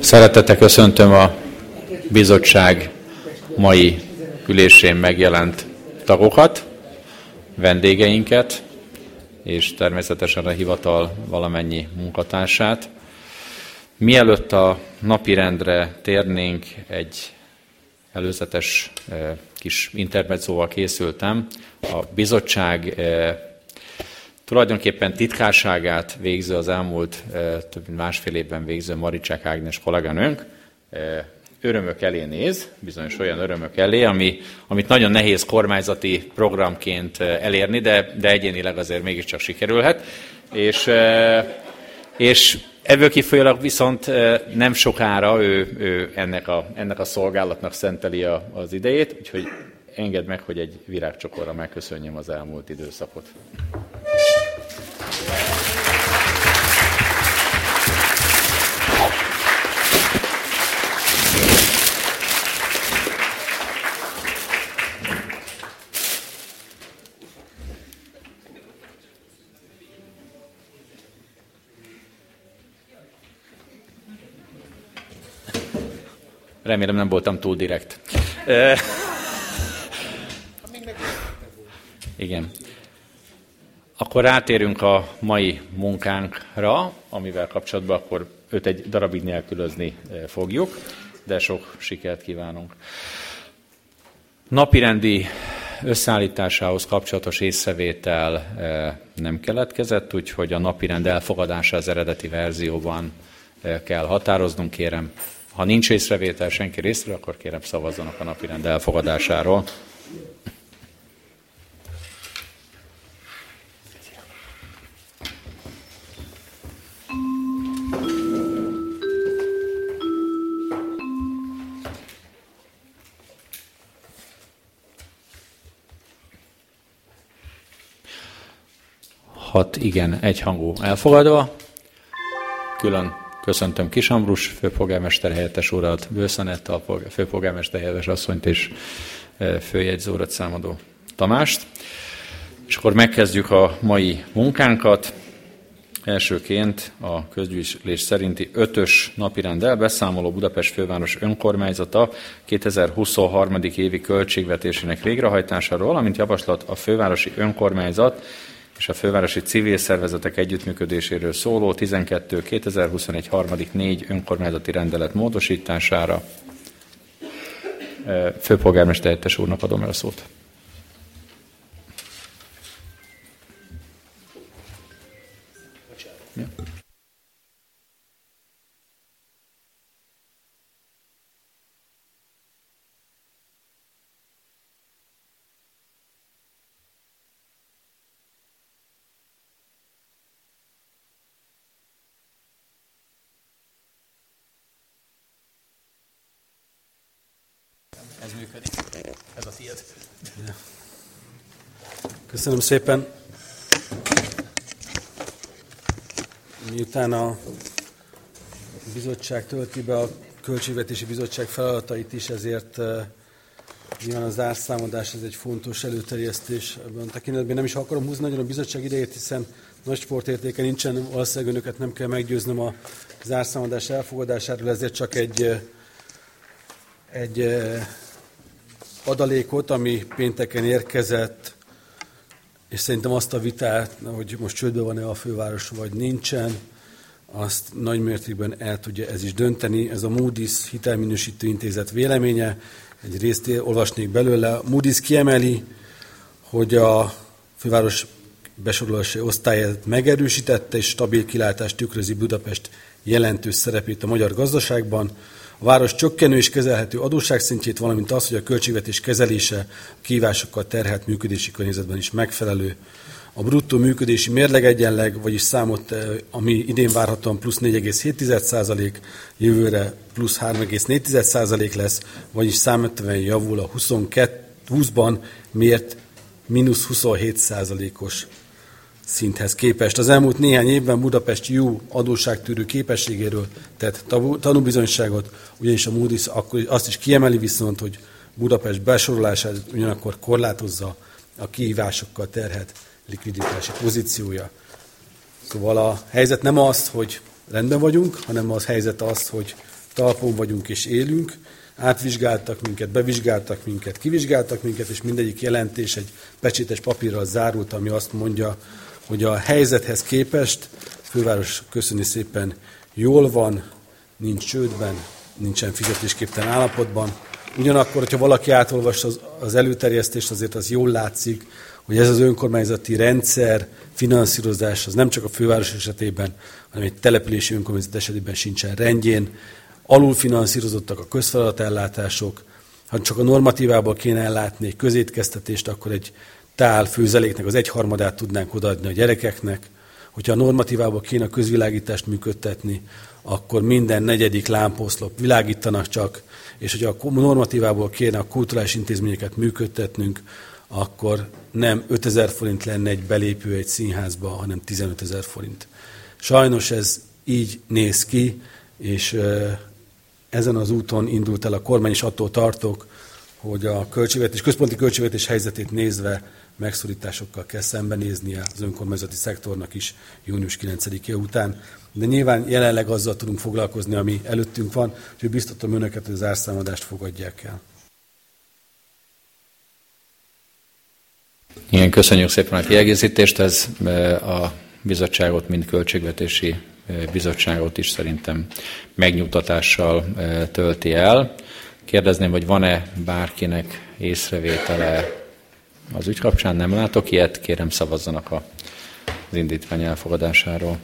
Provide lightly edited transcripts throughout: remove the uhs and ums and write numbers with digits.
Szeretettel köszöntöm a bizottság mai ülésén megjelent tagokat, vendégeinket, és természetesen a hivatal valamennyi munkatársát. Mielőtt a napirendre térnénk, egy előzetes kis intermedzóval készültem. A bizottság tulajdonképpen titkárságát végző, az elmúlt több mint másfél évben végző Maricsák Ágnes kolléganőnk örömök elé néz, bizonyos olyan örömök elé, amit nagyon nehéz kormányzati programként elérni, de egyénileg azért mégiscsak sikerülhet. És ebből kifolyólag viszont nem sokára ő ennek a szolgálatnak szenteli az idejét, úgyhogy engedd meg, hogy egy virágcsokorra megköszönjem az elmúlt időszakot. Remélem nem voltam túl direkt. Igen. Akkor rátérünk a mai munkánkra, amivel kapcsolatban akkor őt egy darabig nélkülözni fogjuk, de sok sikert kívánunk. Napirendi összeállításához kapcsolatos észrevétel nem keletkezett, úgyhogy a napirend elfogadása az eredeti verzióban kell határoznunk, kérem. Ha nincs észrevétel senki részről, akkor kérem szavazzanak a napirend elfogadásáról. Hat igen, egyhangú elfogadva. Külön köszöntöm Kis Ambrus főpolgármester helyettes urat, Bőszanett a főpolgármester helyettes asszonyt és főjegyző urat számadó Tamást. És akkor megkezdjük a mai munkánkat. Elsőként a közgyűlés szerinti 5-ös napirenddel beszámoló Budapest főváros önkormányzata 2023. évi költségvetésének végrehajtásáról, valamint javaslat a fővárosi önkormányzat és a fővárosi civil szervezetek együttműködéséről szóló 12.2021.3.4 önkormányzati rendelet módosítására. Főpolgármester helyettes úrnak adom el a szót. Ja. Ez működik. Ez a tiéd. Köszönöm szépen. Miután a bizottság tölti be a Költségvetési Bizottság feladatait is, ezért nyilván a zárszámadás ez egy fontos előterjesztés. Ebben a tekintetben nem is akarom húzni nagyon a bizottság idejét, hiszen nagy sportértéke nincsen, valószínűleg önöket nem kell meggyőznöm a zárszámadás elfogadásáról, ezért csak egy adalékot, ami pénteken érkezett, és szerintem azt a vitát, hogy most csődben van-e a főváros, vagy nincsen, azt nagy mértékben el tudja ez is dönteni. Ez a Moody's hitelminősítő intézet véleménye, egy részt olvasnék belőle. Moody's kiemeli, hogy a főváros besorolási osztályát megerősítette, és stabil kilátást tükrözi Budapest jelentős szerepét a magyar gazdaságban. A város csökkenő és kezelhető adósságszintjét, valamint az, hogy a költségvetés kezelése a kihívásokkal terhelt működési környezetben is megfelelő. A bruttó működési mérlegegyenleg, vagyis számot, ami idén várhatóan plusz 4,7%, jövőre plusz 3,4% lesz, vagyis számvetően javul a 2020-ban mért mínusz 27%-os szinthez képest. Az elmúlt néhány évben Budapest jó adósságtűrő képességéről tett tanúbizonyságot, ugyanis a Moody's akkor azt is kiemeli viszont, hogy Budapest besorolását ugyanakkor korlátozza a kihívásokkal terhelt likviditási pozíciója. Szóval a helyzet nem az, hogy rendben vagyunk, hanem az helyzet az, hogy talpon vagyunk és élünk. Átvizsgáltak minket, bevizsgáltak minket, kivizsgáltak minket, és mindegyik jelentés egy pecsétes papírral zárult, ami azt mondja, hogy a helyzethez képest főváros köszöni szépen jól van, nincs csődben, nincsen fizetésképtelen állapotban. Ugyanakkor, hogyha valaki átolvassa az előterjesztést, azért az jól látszik, hogy ez az önkormányzati rendszer, finanszírozás, az nem csak a főváros esetében, hanem egy települési önkormányzat esetében sincsen rendjén. Alulfinanszírozottak a közfeladatellátások. Ha csak a normatívából kéne ellátni egy közétkeztetést, akkor egy tál főzeléknek az 1/3 tudnánk odaadni a gyerekeknek. Hogyha a normatívából kéne a közvilágítást működtetni, akkor minden 4. lámposzlop világítanak csak, és hogyha a normatívából kéne a kulturális intézményeket működtetnünk, akkor nem 5000 forint lenne egy belépő egy színházba, hanem 15 000 forint. Sajnos ez így néz ki, és ezen az úton indult el a kormány, és attól tartok, hogy a központi költségvetés helyzetét nézve megszorításokkal kell szembenéznie az önkormányzati szektornak is június 9-e után. De nyilván jelenleg azzal tudunk foglalkozni, ami előttünk van, úgyhogy biztatom önöket, hogy az árszámadást fogadják el. Igen, köszönjük szépen a kiegészítést. Ez a bizottságot, mind költségvetési bizottságot is szerintem megnyugtatással tölti el. Kérdezném, hogy van-e bárkinek észrevétele az ügy kapcsán? Nem látok ilyet, kérem szavazzanak az indítvány elfogadásáról.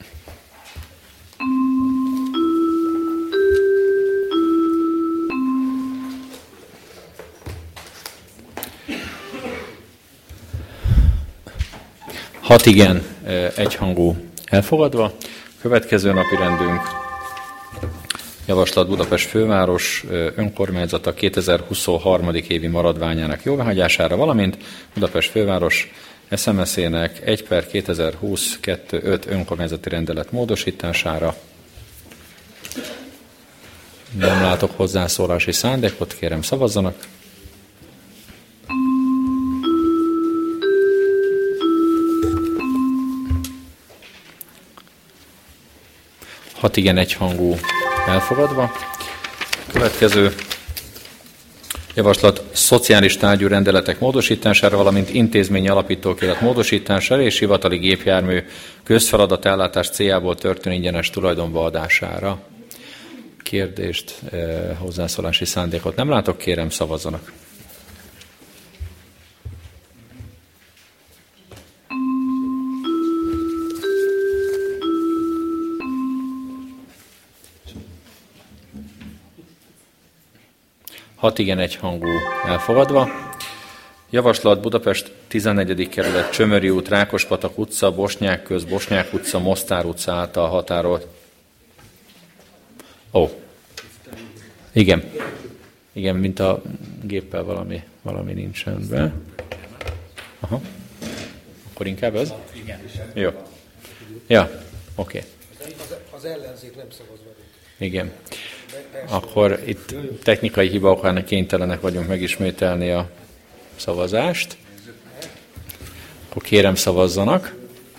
Hat igen, egyhangú elfogadva. Következő napi rendünk javaslat Budapest főváros önkormányzata 2023. évi maradványának jóváhagyására, valamint Budapest főváros SMS-ének 1/2020-2/5 önkormányzati rendelet módosítására. Nem látok hozzászólási szándékot, kérem szavazzanak. Hat igen, egyhangú elfogadva. Következő javaslat szociális tárgyú rendeletek módosítására, valamint intézményi alapítókirat módosítására és hivatali gépjármű közfeladatellátás céljából történő ingyenes tulajdonba adására. Kérdést, hozzászólási szándékot nem látok, kérem szavazzanak. Hat igen, egyhangú elfogadva. Javaslat Budapest 14. kerület Csömöri út, Rákospatak utca, Bosnyák köz, Bosnyák utca, Mostár utca által határolt. Igen. Igen, mint a géppel valami nincs rendben. Aha. Akkor inkább ez? Igen. Jó. Ja, oké. Az ellenzék nem szavaz velünk. Igen. Akkor itt technikai hiba okán kénytelenek vagyunk megismételni a szavazást. Akkor kérem szavazzanak.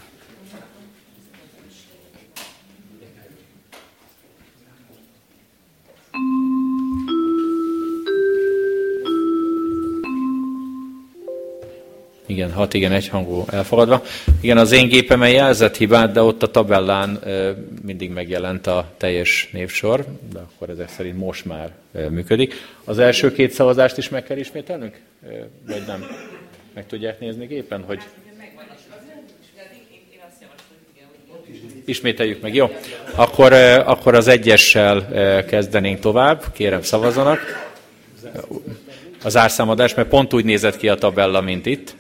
Igen, 6 igen, egyhangú elfogadva. Igen, az én gépemen jelzett hibát, de ott a tabellán mindig megjelent a teljes névsor, de akkor ezek szerint most már működik. Az első két szavazást is meg kell ismételnünk? Vagy nem? Meg tudják nézni gépen, hogy... Ismételjük meg, jó? Akkor az egyessel kezdenénk tovább. Kérem, szavazzanak. Az árszámadás, mert pont úgy nézett ki a tabella, mint itt.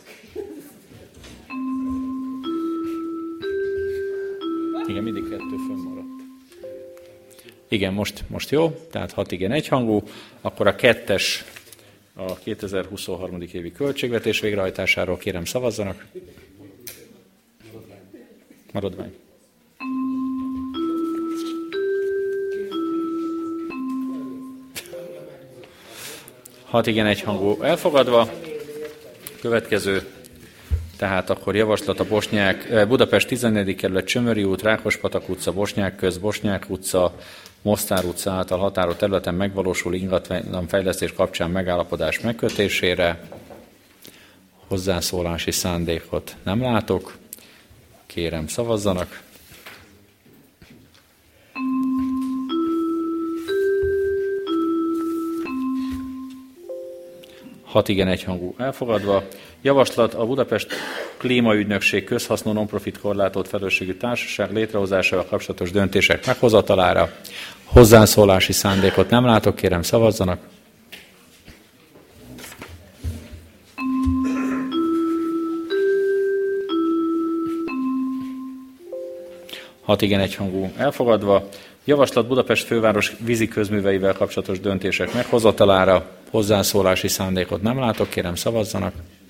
Igen, mindig 2 fönnmaradt. Igen, most jó, tehát 6 igen, egyhangú. Akkor a 2-es a 2023. évi költségvetés végrehajtásáról kérem szavazzanak. Maradvány. Hat igen, egyhangú elfogadva. Következő Tehát akkor javaslat a Budapest 14. kerület Csömöri út, Rákospatak utca, Bosnyák köz, Bosnyák utca, Mostár utca által határolt területen megvalósuló ingatlanfejlesztés kapcsán megállapodás megkötésére. Hozzászólási szándékot nem látok. Kérem, szavazzanak. Hat igen, egyhangú elfogadva. Javaslat a Budapest Klímaügynökség közhasznú non-profit korlátolt felelősségű társaság létrehozásával kapcsolatos döntések meghozatalára. Hozzászólási szándékot nem látok, kérem szavazzanak. Hat igen, egyhangú elfogadva. Javaslat Budapest főváros vízi közműveivel kapcsolatos döntések meghozatalára. Hozzászólási szándékot nem látok, kérem szavazzanak.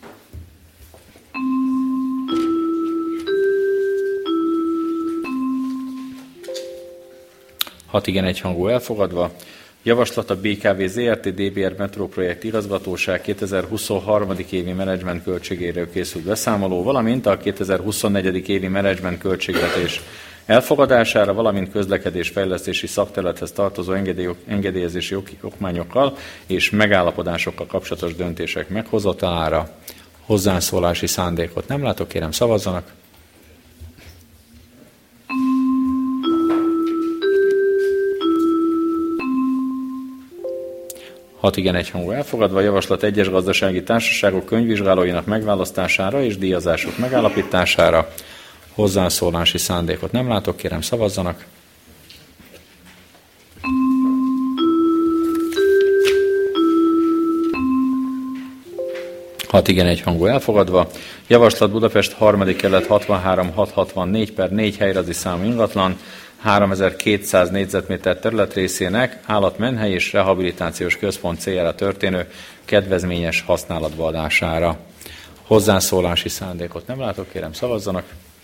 Hat igen, egyhangú elfogadva. Javaslat a BKV ZRT DBR Metro projekt igazgatóság 2023. évi menedzsment költségéről készült beszámoló, valamint a 2024. évi menedzsment költségvetés elfogadására, valamint közlekedésfejlesztési szakterülethez tartozó engedélyezési okmányokkal és megállapodásokkal kapcsolatos döntések meghozatalára. Hozzászólási szándékot nem látok, kérem szavazzanak. Hat igen, egyhangú elfogadva. Javaslat egyes gazdasági társaságok könyvvizsgálóinak megválasztására és díjazások megállapítására. Hozzászólási szándékot nem látok, kérem szavazzanak. Hat igen, egyhangú elfogadva. Javaslat Budapest 3. kerület 63-664/4 helyrajzi számú ingatlan 3200 négyzetméter területrészének állatmenhely és rehabilitációs központ céljára történő kedvezményes használatba adására. Hozzászólási szándékot nem látok, kérem szavazzanak.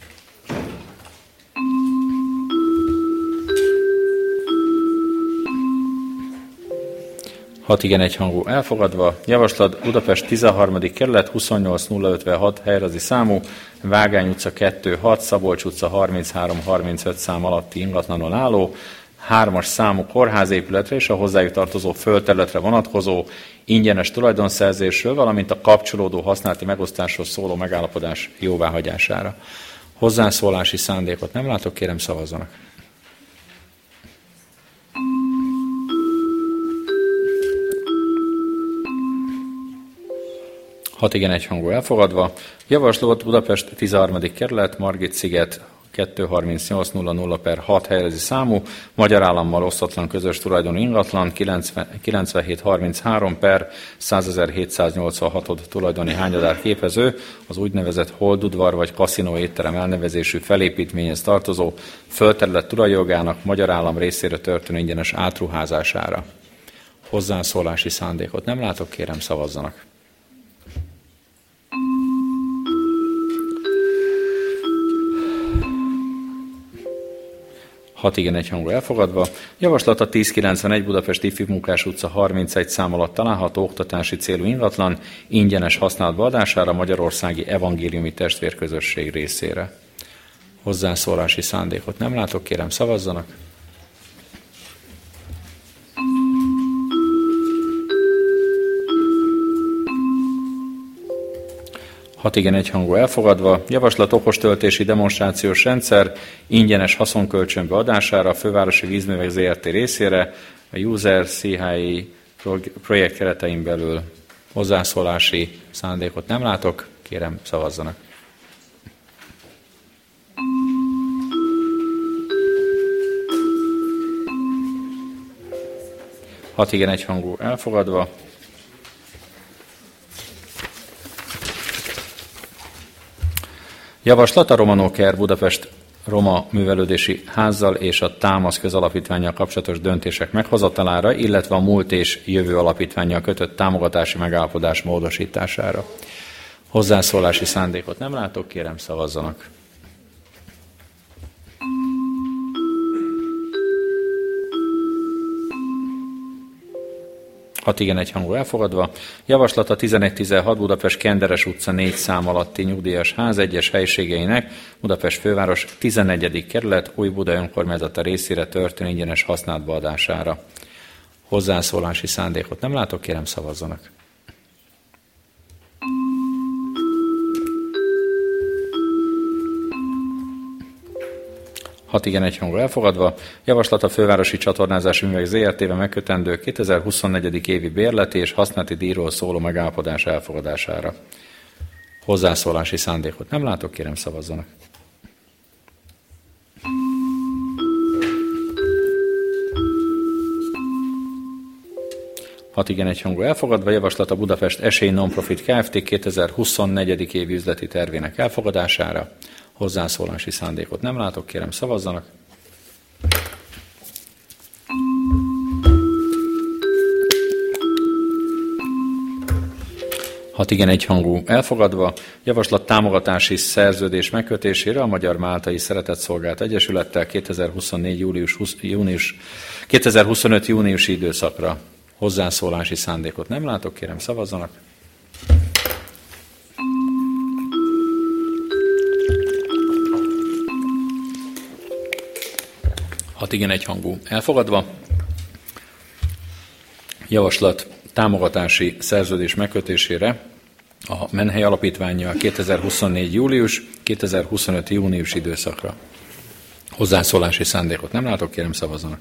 Hat igen, egyhangú elfogadva. Javaslat Budapest 13. kerület 28-056 helyrajzi számú Vágány utca 2-6, Szabolcs utca 33-35 szám alatti ingatlanon álló 3-as számú kórházépületre és a hozzájuk tartozó földterületre vonatkozó ingyenes tulajdonszerzésről, valamint a kapcsolódó használati megosztásról szóló megállapodás jóváhagyására. Hozzászólási szándékot nem látok, kérem szavazzanak. Hat igen, egyhangú elfogadva. Javaslat Budapest 13. kerület, Margit-sziget 238-00/6 helyrajzi számú, magyar állammal osztatlan közös tulajdonú ingatlan 9733/100.786 tulajdoni hányadár képező, az úgynevezett Holdudvar vagy kaszinó étterem elnevezésű felépítményhez tartozó földterület tulajdonjogának magyar állam részére történő ingyenes átruházására. Hozzászólási szándékot nem látok, kérem szavazzanak. Hat igen, egyhangú elfogadva. Javaslat a 1091 Budapest Ifjúmunkás utca 31 szám alatt található oktatási célú ingatlan ingyenes használatba adására Magyarországi Evangéliumi Testvérközösség részére. Hozzászólási szándékot nem látok, kérem szavazzanak. Hat igen, egyhangú elfogadva. Javaslat okostöltési demonstrációs rendszer ingyenes haszonkölcsönbe adására a Fővárosi Vízművek ZRT részére a User CHI projekt keretein belül. Hozzászólási szándékot nem látok, kérem szavazzanak. Hat igen, egyhangú elfogadva. Javaslat a Romanóker Budapest Roma Művelődési Házzal és a Támasz Közalapítvánnyal kapcsolatos döntések meghozatalára, illetve a Múlt és Jövő Alapítvánnyal kötött támogatási megállapodás módosítására. Hozzászólási szándékot nem látok, kérem szavazzanak. 6 igen, egyhangú elfogadva. Javaslat a 11-16 Budapest Kenderes utca 4 szám alatti nyugdíjas ház egyes helyiségeinek Budapest főváros 14. kerület Újbuda önkormányzata részére történő ingyenes használatba adására. Hozzászólási szándékot nem látok, kérem szavazzanak. Hat igen, egyhangú elfogadva. Javaslat a Fővárosi Csatornázási Művek ZRT-vel megkötendő 2024. évi bérleti és használati díjról szóló megállapodás elfogadására. Hozzászólási szándékot nem látok, kérem szavazzanak. Hat igen, egyhangú elfogadva. Javaslat a Budapest Esély Nonprofit Kft. 2024. évi üzleti tervének elfogadására. Hozzászólási szándékot nem látok, kérem szavazzanak. Hat igen, egyhangú elfogadva. Javaslat támogatási szerződés megkötésére a Magyar Máltai Szeretetszolgált Egyesülettel 2025. júniusi időszakra. Hozzászólási szándékot nem látok, kérem szavazzanak. Hat igen, egyhangú elfogadva. Javaslat támogatási szerződés megkötésére a Menhely Alapítvánnyal 2024. július, 2025. június időszakra. Hozzászólási szándékot nem látok, kérem szavazzanak.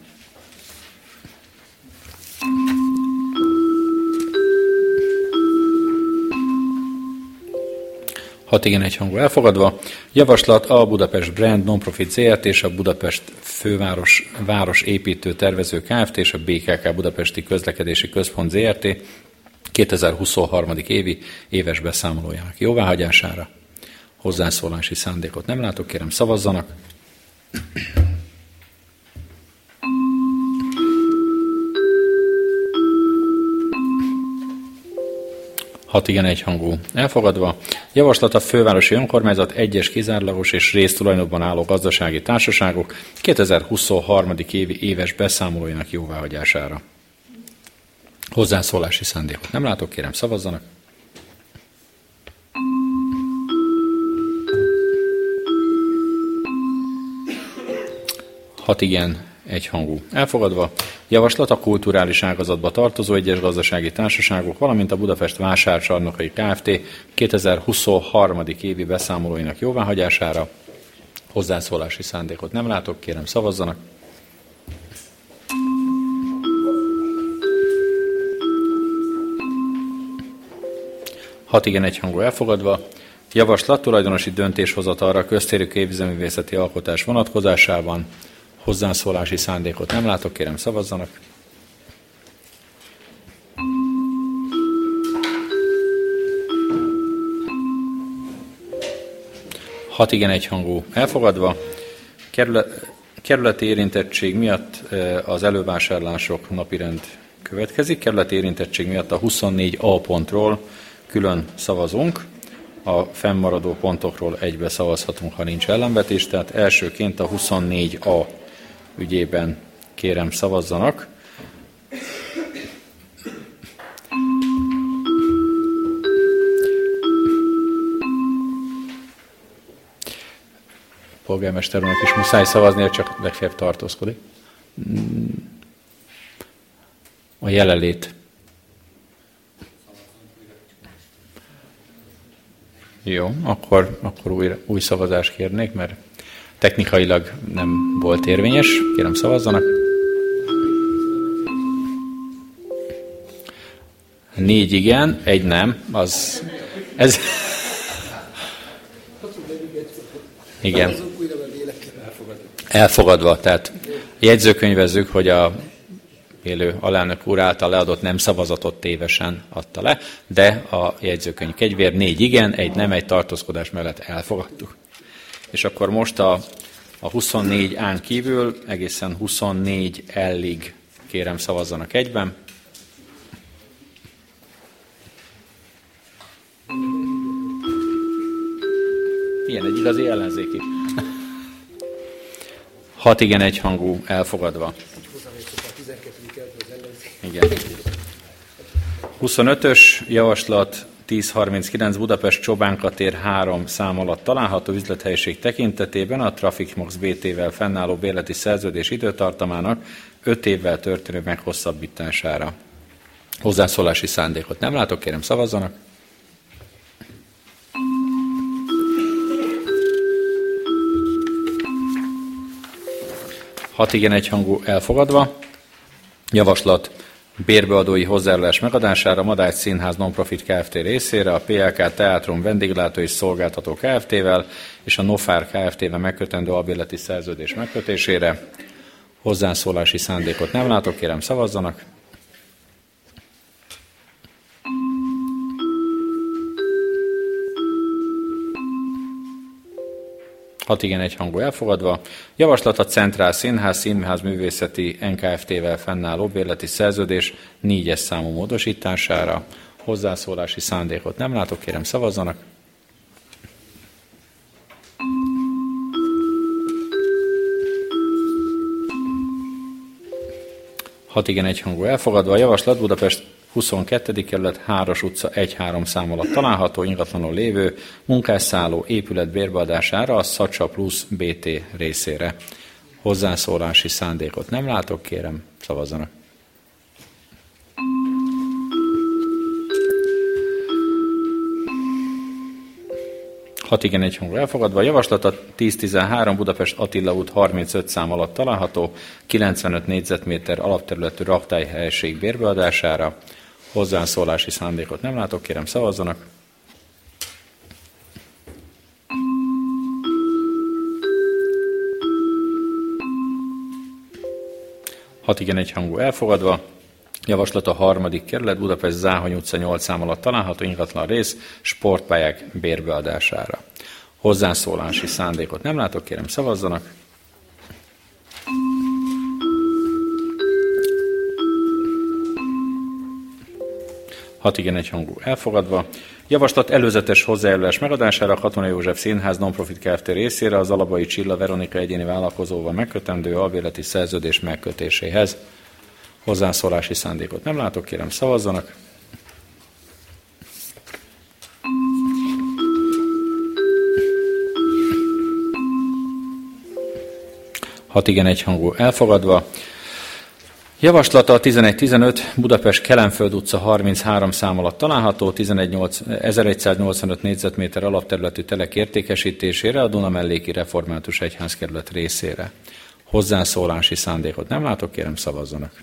Hat igen, egyhangú elfogadva. Javaslat a Budapest Brand Nonprofit ZRT és a Budapest Főváros Városépítő Tervező Kft. És a BKK Budapesti Közlekedési Központ ZRT 2023. éves beszámolójának jóváhagyására. Hozzászólási szándékot nem látok, kérem szavazzanak. Hat igen, egyhangú elfogadva. Javaslat a Fővárosi Önkormányzat egyes kizárólagos és résztulajdonban álló gazdasági társaságok 2023. éves beszámolójának jóváhagyására. Hozzászólási szándékot nem látok, kérem szavazzanak. Hat igen, egyhangú elfogadva. Javaslat a kulturális ágazatba tartozó egyes gazdasági társaságok, valamint a Budapest Vásárcsarnokai Kft. 2023. évi beszámolóinak jóváhagyására. Hozzászólási szándékot nem látok, kérem szavazzanak. Hat igen, egyhangú elfogadva. Javaslat tulajdonosi döntéshozatalra köztérű képzőművészeti alkotás vonatkozásában. Hozzászólási szándékot nem látok, kérem szavazzanak. Hat igen, egyhangú elfogadva. Kerületi érintettség miatt az elővásárlások napirend következik. Kerületi érintettség miatt a 24A pontról külön szavazunk. A fennmaradó pontokról egybe szavazhatunk, ha nincs ellenvetés. Tehát elsőként a 24A ügyében kérem szavazzanak. Polgármester úrnak is muszáj szavaznia, csak legfeljebb tartózkodik. A jelenlét. Jó, akkor új szavazást kérnék, mert technikailag nem volt érvényes. Kérem szavazzanak. 4 igen, 1 nem. Ez... Igen. Elfogadva. Tehát jegyzőkönyvezzük, hogy a élő alelnök úr által leadott nem szavazatot tévesen adta le, de a jegyzőkönyv kedvéért 4 igen, 1 nem, 1 tartózkodás mellett elfogadtuk. És akkor most a 24-án kívül egészen 24L-ig kérem szavazzanak egyben. Ilyen egy igazi ellenzéki. 6 igen, egyhangú elfogadva. Igen. 25-ös javaslat 1039 Budapest Csobánka tér 3 szám alatt található üzlethelyiség tekintetében a Trafikmox BT-vel fennálló bérleti szerződés időtartamának 5 évvel történő meghosszabbítására. Hozzászólási szándékot nem látok, kérem szavazzanak. Hat igen egyhangú elfogadva. Javaslat bérbeadói hozzájárulás megadására Madács Színház Nonprofit Kft. Részére a PLK Teátrum Vendéglátó és Szolgáltató Kft.-vel és a Nofár Kft.-vel megkötendő albérleti szerződés megkötésére. Hozzászólási szándékot nem látok, kérem szavazzanak. Hat igen egyhangú elfogadva. Javaslat a Centrál Színház Színház Művészeti NKFT-vel fennálló bérleti szerződés 4-es számú módosítására. Hozzászólási szándékot nem látok, kérem szavazzanak. Hat igen egyhangú elfogadva. A javaslat Budapest 22. kerület 3-as utca 1-3 szám alatt található ingatlanon lévő munkásszálló épület bérbeadására a Szacsa Plus BT részére. Hozzászólási szándékot nem látok, kérem szavazzanak. Hat igen egyhangú elfogadva. A javaslat a 1013 Budapest Attila út 35 szám alatt található 95 négyzetméter alapterületű raktályhelység bérbeadására. Hozzászólási szándékot nem látok, kérem szavazzanak. Hat igen egyhangú elfogadva. Javaslat a 3. kerület Budapest Záhony utca 8 szám alatt található ingatlan rész sportpályák bérbeadására. Hozzászólási szándékot nem látok, kérem szavazzanak. Hat igen egyhangú elfogadva. Javaslat előzetes hozzájárulás megadására a Katona József Színház Nonprofit Kft. Részére az Alabai Csilla Veronika egyéni vállalkozóval megkötendő albérleti szerződés megkötéséhez. Hozzászólási szándékot nem látok, kérem szavazzanak. Hat igen egyhangú elfogadva. Javaslata a 1115 Budapest Kelenföld utca 33 szám alatt található 1185 négyzetméter alapterületű telek értékesítésére a Dunamelléki Református Egyházkerület részére. Hozzászólási szándékot nem látok, kérem szavazzanak.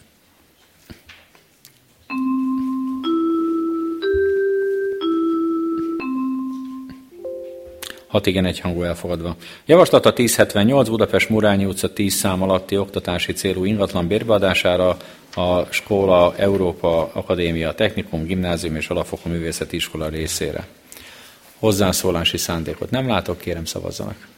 Hat igen egyhangú elfogadva. Javaslat a 1078 Budapest Murányi utca 10 szám alatti oktatási célú ingatlan bérbeadására a Skóla Európa Akadémia Technikum, Gimnázium és Alapfokú Művészeti Iskola részére. Hozzászólási szándékot nem látok, kérem szavazzanak.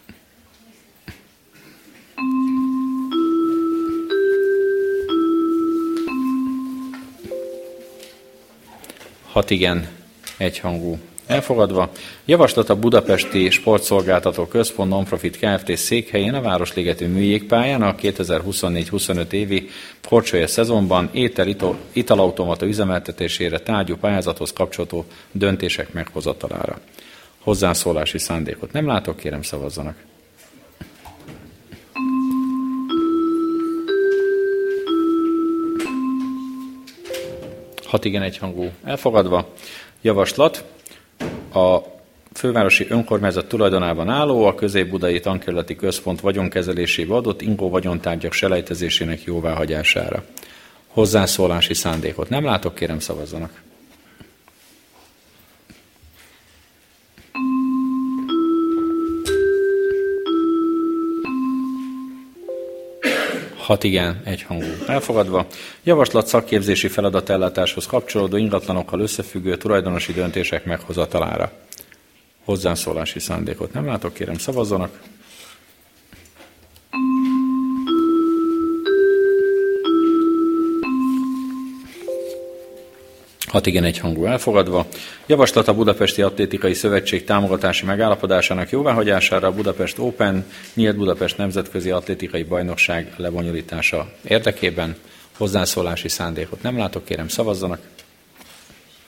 Hat igen egyhangú elfogadva. Javaslat a Budapesti Sportszolgáltató Központ Nonprofit Kft. Székhelyén a Városligetű műjégpályán a 2024-25 évi korcsolya szezonban italautomata üzemeltetésére tárgyú pályázathoz kapcsolódó döntések meghozatalára. Hozzászólási szándékot nem látok, kérem szavazzanak. Hat igen egyhangú elfogadva. Javaslat a fővárosi önkormányzat tulajdonában álló, a Közép-Budai Tankerületi Központ vagyonkezelésébe adott ingó vagyontárgyak selejtezésének jóváhagyására. Hozzászólási szándékot nem látok, kérem szavazzanak. Hat igen egyhangú elfogadva. Javaslat szakképzési feladatellátáshoz kapcsolódó ingatlanokkal összefüggő tulajdonosi döntések meghozatalára. Hozzászólási szándékot nem látok, kérem szavazzanak. Hat igen egyhangú elfogadva. Javaslat a Budapesti Atlétikai Szövetség támogatási megállapodásának jóváhagyására a Budapest Open, Nyílt Budapest Nemzetközi Atlétikai Bajnokság lebonyolítása érdekében. Hozzászólási szándékot nem látok, kérem szavazzanak.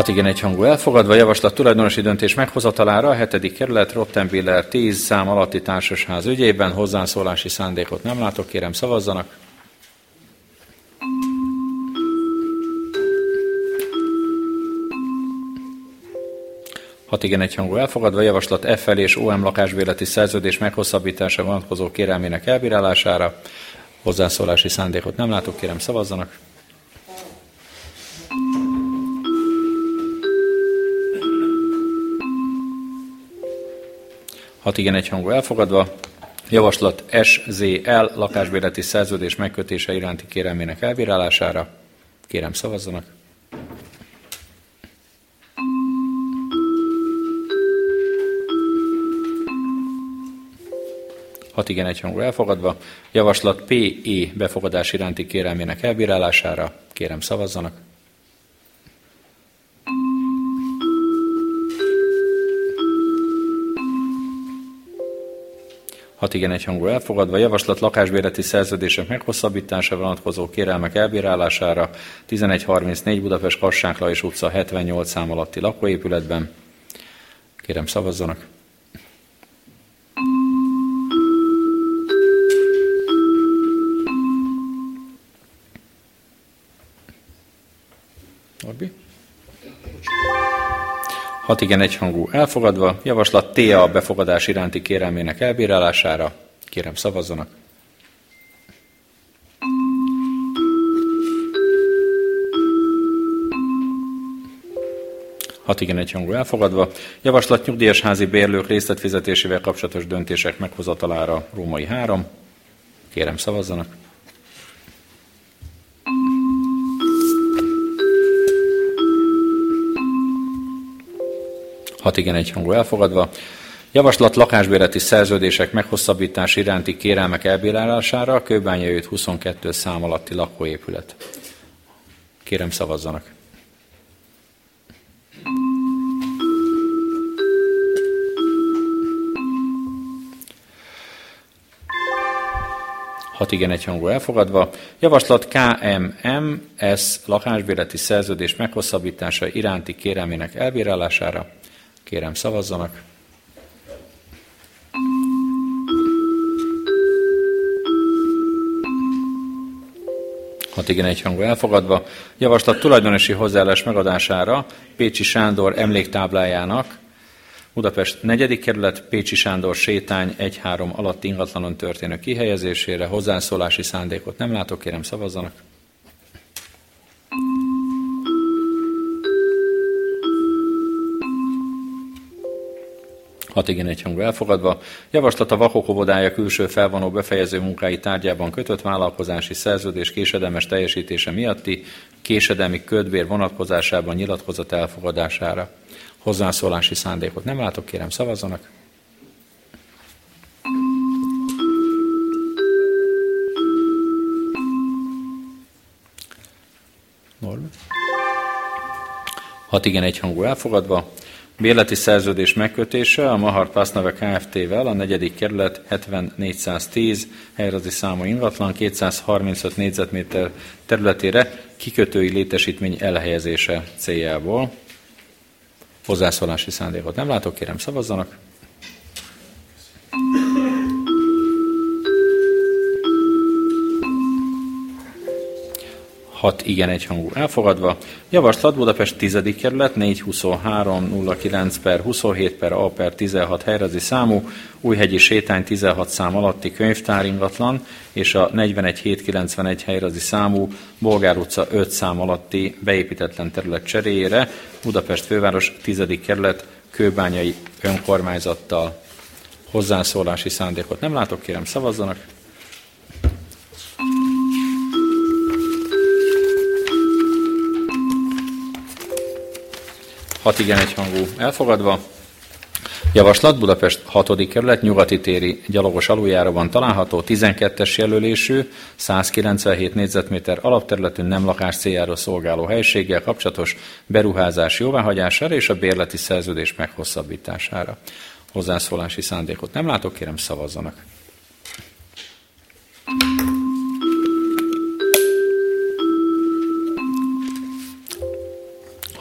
6 igen egyhangú elfogadva. Javaslat tulajdonosi döntés meghozatalára a 7. kerület Rottenbiller 10 szám alatti társasház ügyében. Hozzászólási szándékot nem látok, kérem szavazzanak. Hat igen egyhangú elfogadva. Javaslat FL és OM lakásbérleti szerződés meghosszabbítása vonatkozó kérelmének elbírálására. Hozzászólási szándékot nem látok, kérem szavazzanak. Hat igen egyhangú elfogadva. Javaslat SZL lakásbérleti szerződés megkötése iránti kérelmének elbírálására. Kérem szavazzanak. Hat igen egyhangú elfogadva. Javaslat PE befogadás iránti kérelmének elbírálására. Kérem szavazzanak. Hat igen egyhangú elfogadva. Javaslat lakásbérleti szerződések meghosszabbítása vonatkozó kérelmek elbírálására 1134 Budapest Kassák Lajos utca 78 szám alatti lakóépületben. Kérem szavazzanak. Norbi? 6 igen egyhangú elfogadva. Javaslat TA befogadás iránti kérelmének elbírálására. Kérem szavazzanak. Hat igen egyhangú elfogadva. Javaslat nyugdíjas házi bérlők részletfizetésével kapcsolatos döntések meghozatalára. Római 3. Kérem szavazzanak. Hat igen egyhangú elfogadva. Javaslat lakásbérleti szerződések meghosszabbítás iránti kérelmek elbírálására. Kőbányai út 22 szám alatti lakóépület. Kérem szavazzanak. Hat igen egyhangú elfogadva. Javaslat KMMS lakásbérleti szerződés meghosszabbítása iránti kérelmének elbírálására. Kérem szavazzanak. Hat igen egyhangú elfogadva. Javaslat tulajdonosi hozzáállás megadására Pécsi Sándor emléktáblájának Budapest 4. kerület Pécsi Sándor sétány 1-3 alatt ingatlanon történő kihelyezésére. Hozzászólási szándékot nem látok, kérem szavazzanak. Hat igen egyhangú elfogadva. Javaslat a Vakok óvodája külső felvonó befejező munkái tárgyában kötött vállalkozási szerződés késedelmes teljesítése miatti késedelmi kötbér vonatkozásában nyilatkozat elfogadására. Hozzászólási szándékot nem látok, kérem szavazzanak. Norbert. Hat igen egyhangú elfogadva. Bérleti szerződés megkötése a Mahar Pásznave Kft-vel a 4. kerület 7410 helyrajzi számú ingatlan 235 négyzetméter területére kikötői létesítmény elhelyezése céljából. Hozzászólási szándékot nem látok, kérem szavazzanak. Hat igen egyhangú elfogadva. Javaslat Budapest 10. kerület 42309/27/A/16 helyrajzi számú Újhegyi sétány 16 szám alatti könyvtáringatlan és a 41791 helyrajzi számú Bolgár utca 5 szám alatti beépítetlen terület cseréjére Budapest főváros 10. kerület Kőbányai önkormányzattal. Hozzászólási szándékot nem látok, kérem szavazzanak. Hat igen egyhangú elfogadva. Javaslat Budapest 6. kerület Nyugati téri gyalogos aluljáróban található 12-es jelölésű 197 négyzetméter alapterületű nem lakás céljára szolgáló helyiséggel kapcsolatos beruházás jóváhagyására és a bérleti szerződés meghosszabbítására. Hozzászólási szándékot nem látok, kérem szavazzanak.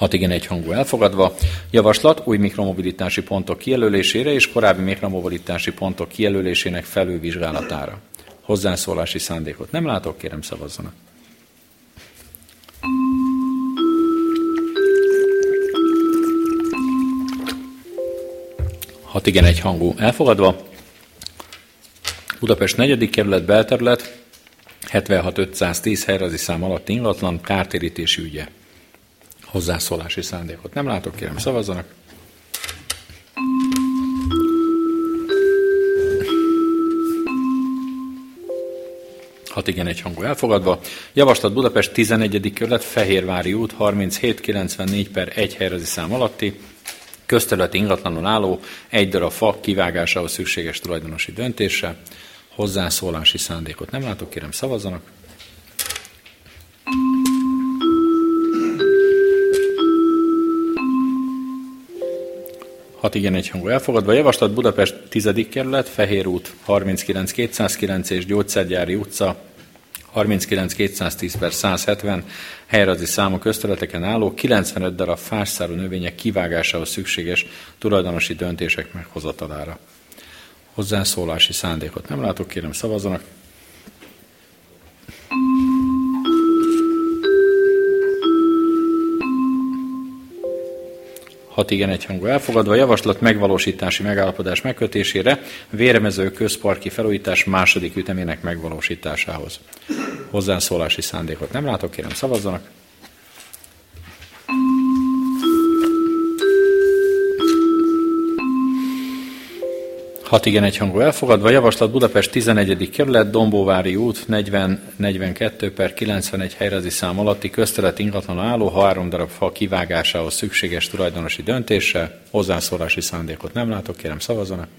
6 igen egyhangú elfogadva. Javaslat új mikromobilitási pontok kijelölésére és korábbi mikromobilitási pontok kijelölésének felülvizsgálatára. Hozzászólási szándékot nem látok, kérem szavazzanak. Hat igen egyhangú elfogadva. Budapest 4. kerület belterület 76510 helyrajzi szám alatti ingatlan kártérítési ügye. Hozzászólási szándékot nem látok, kérem szavazzanak. Hat igen egyhangú elfogadva. Javaslat Budapest 11. kerület Fehérvári út 3794/1 helyrajzi szám alatti közterületi ingatlanon álló egy darab fa kivágásához szükséges tulajdonosi döntése. Hozzászólási szándékot nem látok, kérem szavazzanak. Hat igen egyhangú elfogadva. Javaslat Budapest 10. kerület Fehér út 39209 és Gyógyszergyári utca 39210/170 helyrajzi számú közterületeken álló 95 darab fásszárú növények kivágásához szükséges tulajdonosi döntések meghozatalára. Hozzászólási szándékot nem látok, kérem szavazzanak. Hat igen egyhangú elfogadva. Javaslat megvalósítási megállapodás megkötésére Vérmező közparki felújítás második ütemének megvalósításához. Hozzászólási szándékot nem látok, kérem szavazzanak. Hat igen egyhangú elfogadva. Javaslat Budapest 11. kerület Dombóvári út 4042/91 helyrajzi szám alatti közterület ingatlanon álló 3 darab fa kivágásához szükséges tulajdonosi döntése. Hozzászólási szándékot nem látok, kérem szavazzanak.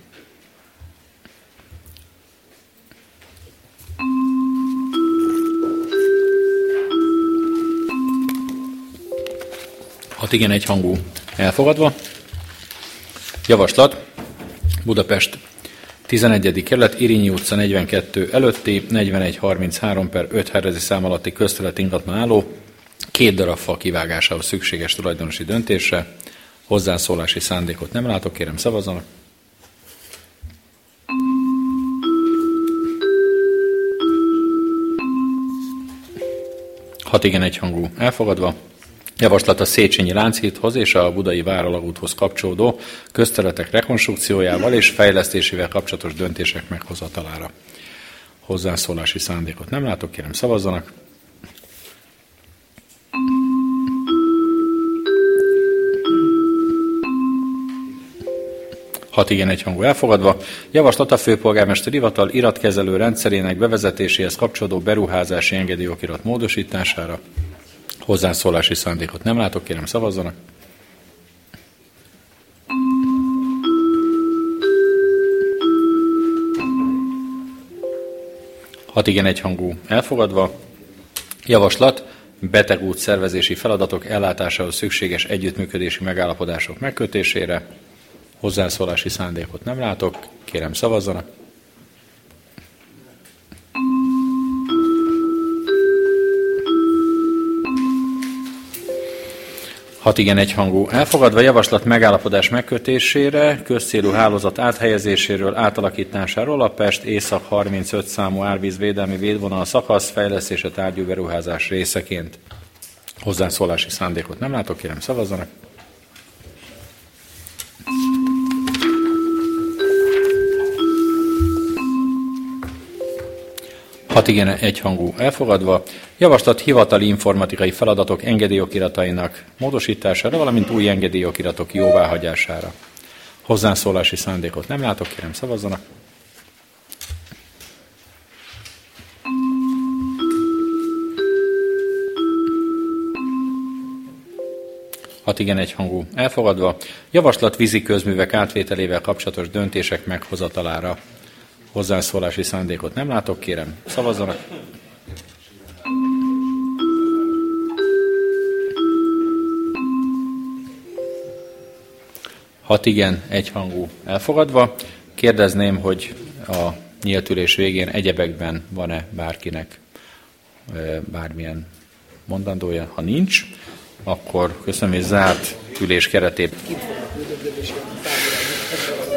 Hat igen egyhangú elfogadva. Javaslat Budapest 11. kerület Irínyi utca 42 előtti 4133/5 helyrajzi szám alatti közterület ingatlan álló 2 darab fa kivágásához szükséges tulajdonosi döntésre. Hozzászólási szándékot nem látok, kérem szavazzanak. Hat igen egyhangú elfogadva. Javaslat a Széchenyi Lánchídhoz és a Budai Váralagúthoz kapcsolódó közterületek rekonstrukciójával és fejlesztésével kapcsolatos döntések meghozatalára. Hozzászólási szándékot nem látok, kérem szavazzanak. Hat igen egyhangú elfogadva. Javaslat a főpolgármester hivatal iratkezelő rendszerének bevezetéséhez kapcsolódó beruházási engedélyokirat módosítására. Hozzászólási szándékot nem látok, kérem szavazzanak. Hat igen egyhangú elfogadva. Javaslat betegút szervezési feladatok ellátásához szükséges együttműködési megállapodások megkötésére. Hozzászólási szándékot nem látok, kérem szavazzanak. Hat igen egyhangú elfogadva. Javaslat megállapodás megkötésére, közcélú hálózat áthelyezéséről, átalakításáról a Pest Észak 35 számú árvízvédelmi védvonal szakasz fejlesztése tárgyú beruházás részeként. Hozzászólási szándékot nem látok, kérem szavazzanak. Hat igen egyhangú elfogadva. Javaslat hivatali informatikai feladatok engedélyokiratainak módosítására, valamint új engedélyokiratok jóváhagyására. Hozzászólási szándékot nem látok, kérem szavazzanak. Hat igen egyhangú elfogadva. Javaslat vízi közművek átvételével kapcsolatos döntések meghozatalára. Hozzászólási szándékot nem látok, kérem szavazzanak. Hat igen egyhangú elfogadva. Kérdezném, hogy a nyílt ülés végén egyebekben van-e bárkinek bármilyen mondandója. Ha nincs, Akkor köszönöm, és zárt ülés keretében. Kint fognak üldögélni, és táborában.